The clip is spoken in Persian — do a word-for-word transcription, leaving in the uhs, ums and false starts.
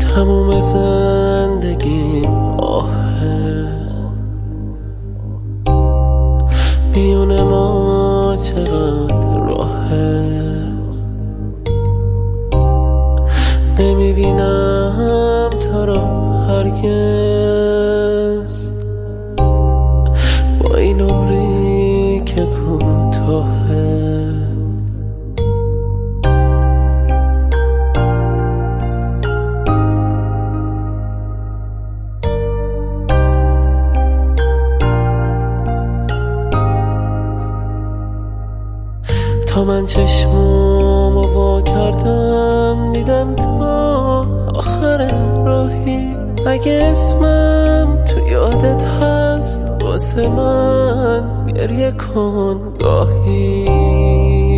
تموم زندگیم آهه، میونه ما چقدر راهه، نمیبینم تو رو هرگز، با این عمری که کوتاهه. تا من چشمامو وا کردم دیدم تو آخر راهی، اگه اسمم تو یادت هست واسه من گریه کن گاهی.